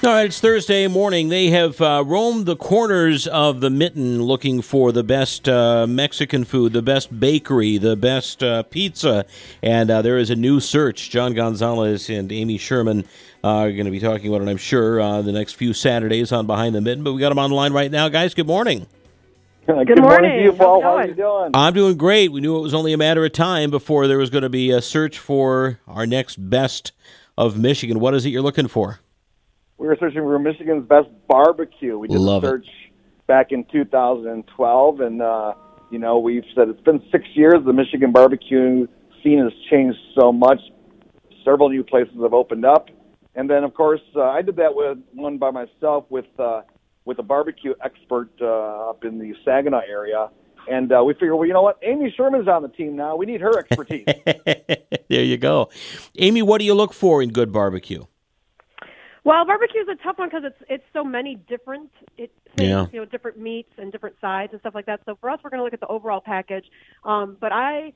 All right, it's Thursday morning. They have roamed the corners of the Mitten looking for the best Mexican food, the best bakery, the best pizza, and there is a new search. John Gonzalez and Amy Sherman are going to be talking about it, I'm sure, the next few Saturdays on Behind the Mitten, but we got them on the line right now. Guys, good morning. Good morning to you, Paul. How are you doing? I'm doing great. We knew it was only a matter of time before there was going to be a search for our next best of Michigan. What is it you're looking for? We were searching for Michigan's best barbecue. We did the search back in 2012, and, we've said it's been 6 years. The Michigan barbecue scene has changed so much. Several new places have opened up. And then, of course, I did that one by myself with a barbecue expert up in the Saginaw area. And we figured, well, you know what? Amy Sherman's on the team now. We need her expertise. There you go. Amy, what do you look for in good barbecue? Well, barbecue is a tough one because it's so many different things, different meats and different sides and stuff like that. So for us, we're going to look at the overall package. But I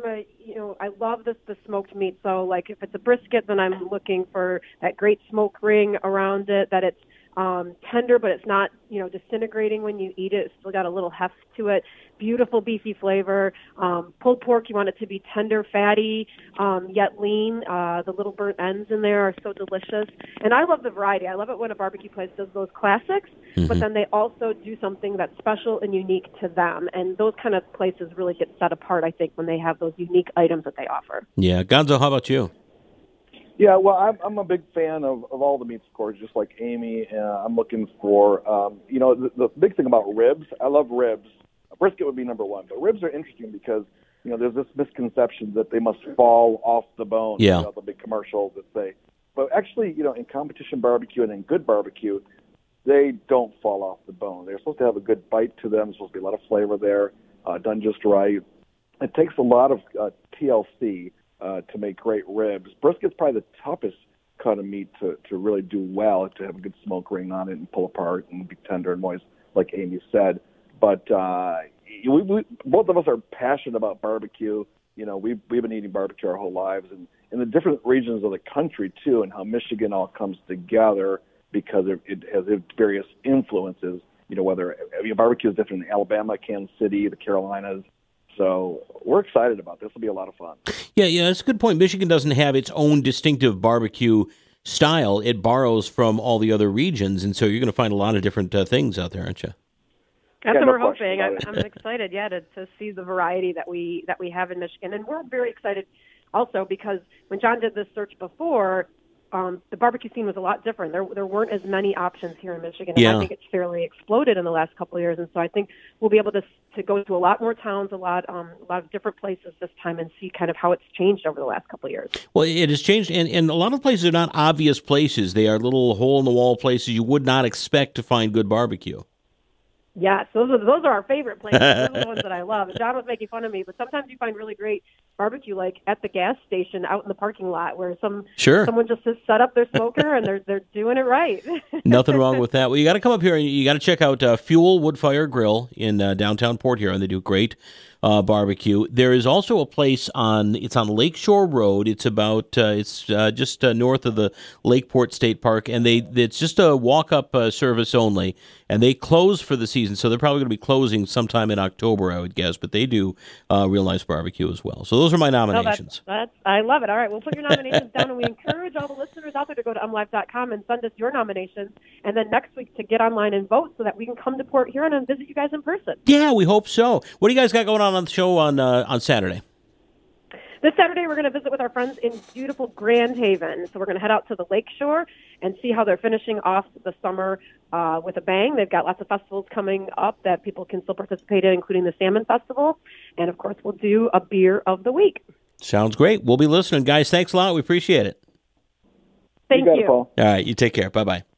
love the smoked meat. So like if it's a brisket, then I'm looking for that great smoke ring around it, that it's tender, but it's not, disintegrating when you eat it. It's still got a little heft to it. Beautiful beefy flavor. Pulled pork, you want it to be tender, fatty, yet lean. The little burnt ends in there are so delicious. And I love the variety. I love it when a barbecue place does those classics, but then they also do something that's special and unique to them. And those kind of places really get set apart, I think, when they have those unique items that they offer. Yeah. Gonzo, how about you? Yeah, well, I'm a big fan of all the meats, of course, just like Amy. I'm looking for, the big thing about ribs. I love ribs. A brisket would be number one, but ribs are interesting because, there's this misconception that they must fall off the bone. Yeah. The big commercials that say. But actually, in competition barbecue and in good barbecue, they don't fall off the bone. They're supposed to have a good bite to them. There's supposed to be a lot of flavor there, done just right. It takes a lot of TLC to make great ribs. Brisket's probably the toughest cut of meat to really do well, to have a good smoke ring on it and pull apart and be tender and moist, like Amy said. But we both of us are passionate about barbecue. We've been eating barbecue our whole lives, and in the different regions of the country, too, and how Michigan all comes together because it has various influences, whether barbecue is different in Alabama, Kansas City, the Carolinas. So we're excited about this. Will be a lot of fun. Yeah, that's a good point. Michigan doesn't have its own distinctive barbecue style. It borrows from all the other regions, and so you're going to find a lot of different things out there, aren't you? That's what we're hoping. I'm excited, to see the variety that we have in Michigan. And we're very excited also because when John did this search before, the barbecue scene was a lot different. There weren't as many options here in Michigan, and I think it's fairly exploded in the last couple of years. And so I think we'll be able to go to a lot more towns, a lot of different places this time, and see kind of how it's changed over the last couple of years. Well, it has changed, and a lot of places are not obvious places. They are little hole-in-the-wall places you would not expect to find good barbecue. Yes, those are our favorite places. Those are the ones that I love. And John was making fun of me, but sometimes you find really great barbecue, like at the gas station out in the parking lot, where someone just has set up their smoker and they're doing it right. Nothing wrong with that. Well, you got to come up here and you got to check out Fuel Wood Fire Grill in downtown Port Huron. They do great barbecue. There is also a place on Lakeshore Road. It's about just north of the Lakeport State Park, and it's just a walk-up service only, and they close for the season, so they're probably going to be closing sometime in October, I would guess, but they do real nice barbecue as well. So those are my nominations. I love it. All right, we'll put your nominations down, and we encourage all the listeners out there to go to umlive.com and send us your nominations, and then next week to get online and vote so that we can come to Port Huron and visit you guys in person. Yeah, we hope so. What do you guys got going on the show on Saturday? This Saturday, we're going to visit with our friends in beautiful Grand Haven. So we're going to head out to the Lakeshore and see how they're finishing off the summer with a bang. They've got lots of festivals coming up that people can still participate in, including the Salmon Festival. And, of course, we'll do a beer of the week. Sounds great. We'll be listening. Guys, thanks a lot. We appreciate it. Thank you. Paul. All right, you take care. Bye-bye.